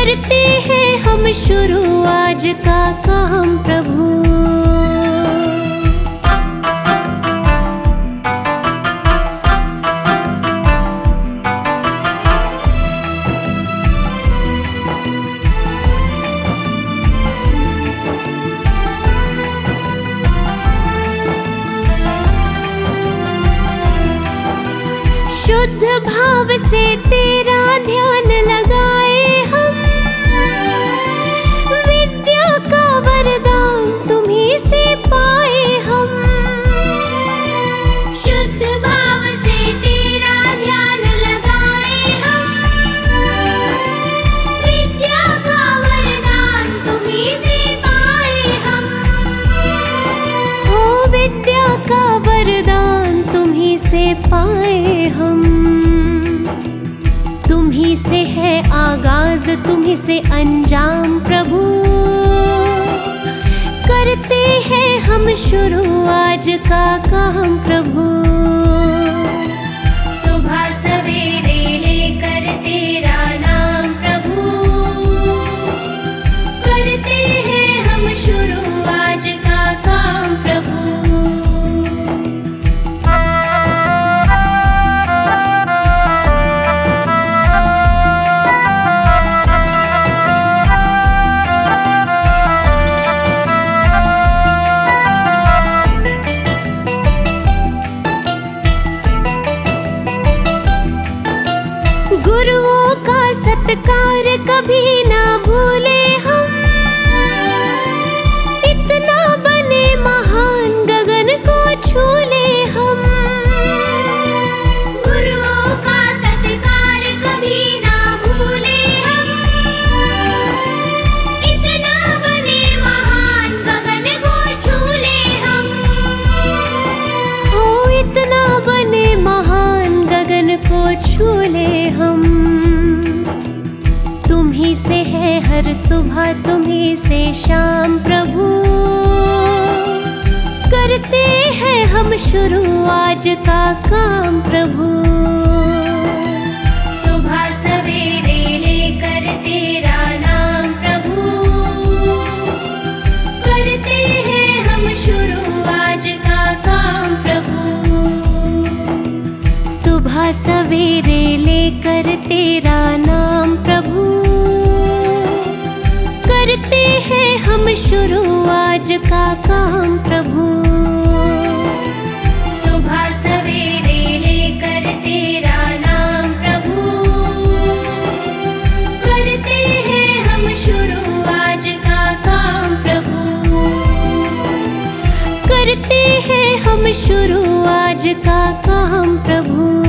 करते हैं हम शुरू आज का काम प्रभु। शुद्ध भाव से तेरा ध्यान लगाए हम, विद्या का वरदान तुम्हीं से पाए हम। शुद्ध भाव से तेरा ध्यान लगाए हम, विद्या का वरदान तुम्हीं से पाए हम। हो विद्या का वरदान तुम्हीं से पाए हम। तुम्हीं से है आगाज तुम्हीं से अंजाम प्रभु, करते हैं हम शुरू आज का काम प्रभु। सुबह सवेरे लेकर तेरा नाम प्रभु, करते हैं हम शुरू आज का काम प्रभु। गुरुओं का सत्कार कभी ना भूले हम, इतना बने महान गगन को छू ले हम। गुरुओं का सत्कार कभी ना भूले हम, इतना बने महान गगन को छू ले हम। हो इतना बने महान गगन को छू ले हम। तुम्हीं से है हर सुबह तुम्हीं से शाम प्रभु, करते हैं हम शुरू आज का काम प्रभु। सुबह सवेरे लेकर तेरा नाम प्रभु, करते हैं हम शुरू आज का काम प्रभु। सुबह सवेरे लेकर तेरा नाम प्रभु, करते हैं हम शुरू आज का काम प्रभु। सुबह सवेरे लेकर तेरा नाम प्रभु, करते हैं हम शुरू आज का काम प्रभु। करते हैं हम शुरू आज का काम प्रभु।